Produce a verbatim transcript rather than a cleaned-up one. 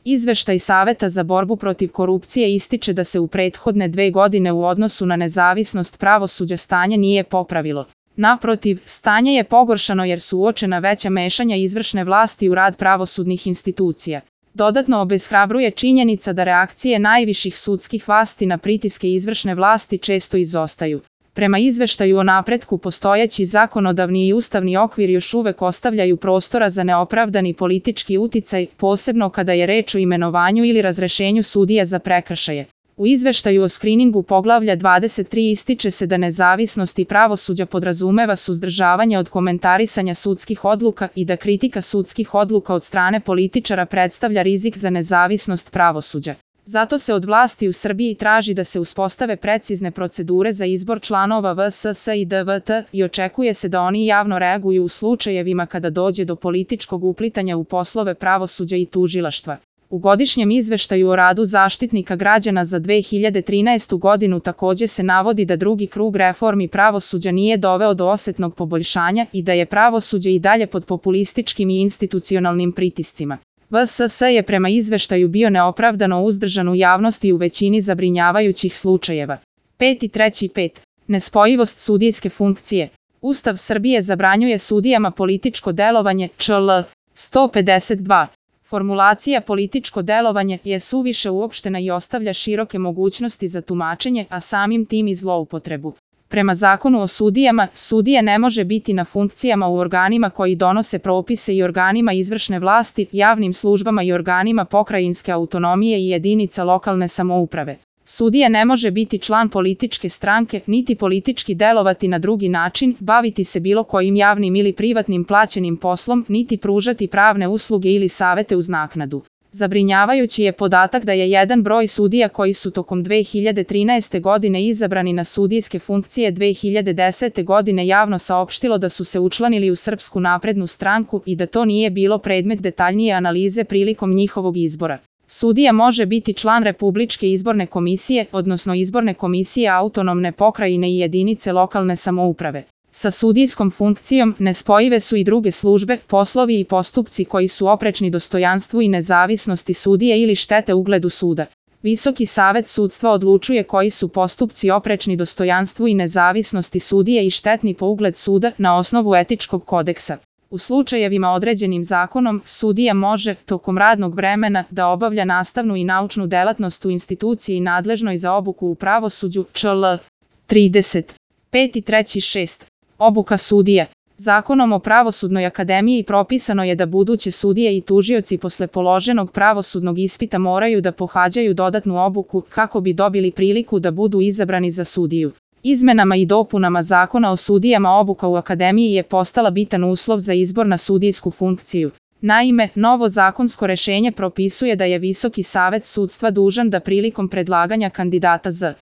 Izveštaj Saveta za borbu protiv korupcije ističe da se u prethodne dve godine u odnosu na nezavisnost pravosuđa stanje nije popravilo. Naprotiv, stanje je pogoršano jer su uočena veća mešanja izvršne vlasti u rad pravosudnih institucija. Dodatno obeshrabruje činjenica da reakcije najviših sudskih vlasti na pritiske izvršne vlasti često izostaju. Prema izveštaju o napretku postojeći zakonodavni i ustavni okvir još uvek ostavljaju prostora za neopravdani politički uticaj, posebno kada je reč o imenovanju ili razrešenju sudija za prekršaje. U izveštaju o skriningu poglavlja dvadeset tri ističe se da nezavisnost i pravosuđa podrazumeva suzdržavanje od komentarisanja sudskih odluka i da kritika sudskih odluka od strane političara predstavlja rizik za nezavisnost pravosuđa. Zato se od vlasti u Srbiji traži da se uspostave precizne procedure za izbor članova V S S i D V T i očekuje se da oni javno reaguju u slučajevima kada dođe do političkog uplitanja u poslove pravosuđa i tužilaštva. U godišnjem izveštaju o radu Zaštitnika građana za dve hiljade trinaestu godinu takođe se navodi da drugi krug reformi pravosuđa nije doveo do osetnog poboljšanja i da je pravosuđe i dalje pod populističkim i institucionalnim pritiscima. V S S je prema izveštaju bio neopravdano uzdržan u javnosti u većini zabrinjavajućih slučajeva. Peti treći pet. Nespojivost sudijske funkcije. Ustav Srbije zabranjuje sudijama političko delovanje, čl. sto pedeset dva. Formulacija političko delovanje je suviše uopštena i ostavlja široke mogućnosti za tumačenje, a samim tim i zloupotrebu. Prema zakonu o sudijama, sudija ne može biti na funkcijama u organima koji donose propise i organima izvršne vlasti, javnim službama i organima pokrajinske autonomije i jedinica lokalne samouprave. Sudija ne može biti član političke stranke, niti politički delovati na drugi način, baviti se bilo kojim javnim ili privatnim plaćenim poslom, niti pružati pravne usluge ili savete uz naknadu. Zabrinjavajući je podatak da je jedan broj sudija koji su tokom dve hiljade trinaeste. godine izabrani na sudijske funkcije dve hiljade desete. godine javno saopštilo da su se učlanili u Srpsku naprednu stranku i da to nije bilo predmet detaljnije analize prilikom njihovog izbora. Sudija može biti član Republičke izborne komisije, odnosno izborne komisije autonomne pokrajine i jedinice lokalne samouprave. Sa sudijskom funkcijom nespojive su i druge službe, poslovi i postupci koji su oprečni dostojanstvu i nezavisnosti sudije ili štete ugledu suda. Visoki savet sudstva odlučuje koji su postupci oprečni dostojanstvu i nezavisnosti sudije i štetni po ugled suda na osnovu etičkog kodeksa. U slučajevima određenim zakonom, sudija može, tokom radnog vremena, da obavlja nastavnu i naučnu delatnost u instituciji nadležnoj za obuku u pravosuđu, čl. trideset. Peti treći šest. Obuka sudija. Zakonom o Pravosudnoj akademiji propisano je da buduće sudije i tužioci posle položenog pravosudnog ispita moraju da pohađaju dodatnu obuku kako bi dobili priliku da budu izabrani za sudiju. Izmenama i dopunama Zakona o sudijama obuka u akademiji je postala bitan uslov za izbor na sudijsku funkciju. Naime, novo zakonsko rešenje propisuje da je Visoki savet sudstva dužan da prilikom predlaganja kandidata za